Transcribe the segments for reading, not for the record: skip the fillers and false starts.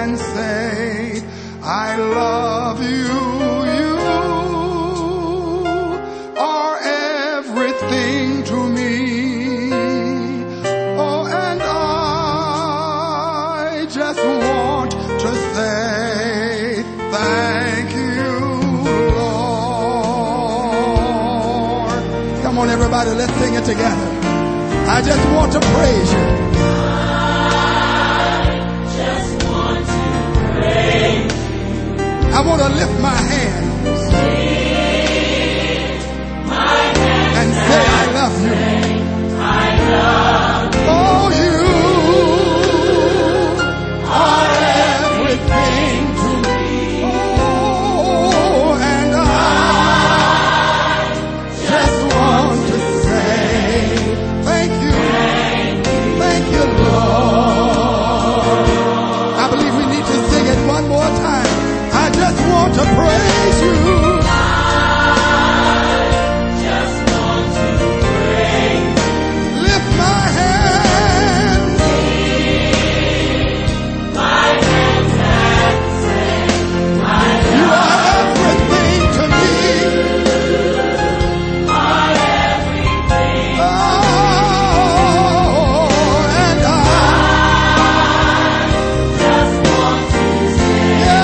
and say, I love you. You are everything to me. Oh, and I just want to say thank you, Lord. Come on, everybody, let's sing it together. I just want to praise you. I want to lift my hands and say I love you. Oh, you are everything to me. Oh, and I just want to say thank you. Thank you, Lord. I believe we need to sing it one more time. I just want to praise you. I just want to praise you. Lift my hands. My hands and say, you are everything to me. You are everything. Oh, and I just want to say,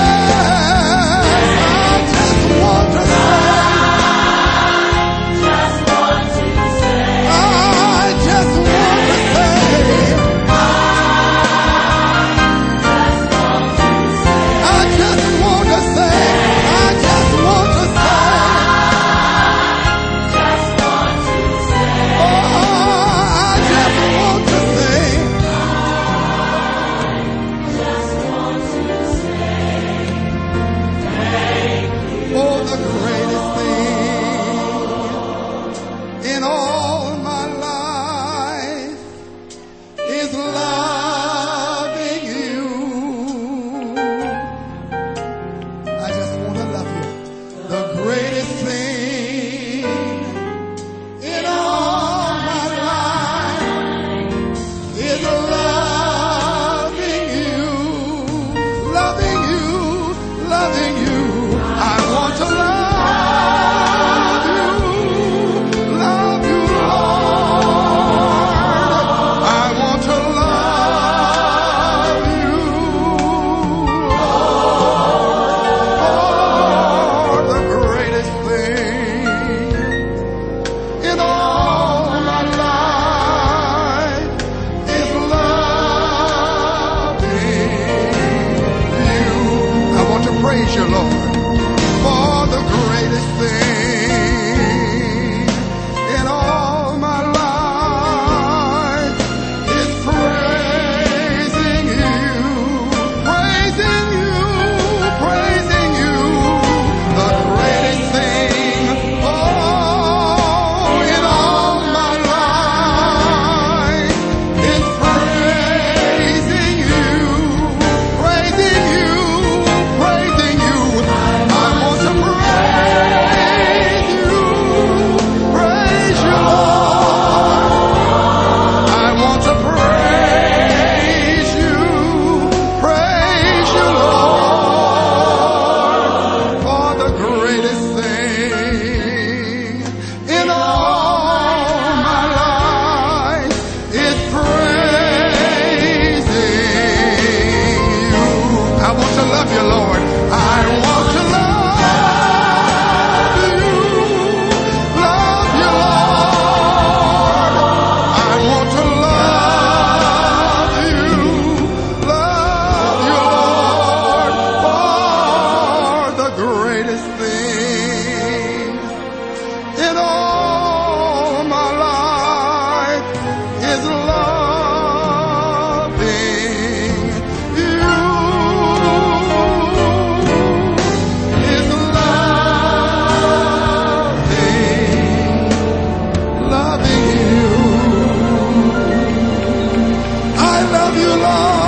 praise you, Lord, for the greatest thing in all my life is praising you, praising you, praising you. The greatest thing, oh, in all my life is praising you, praising you. Love you, Lord.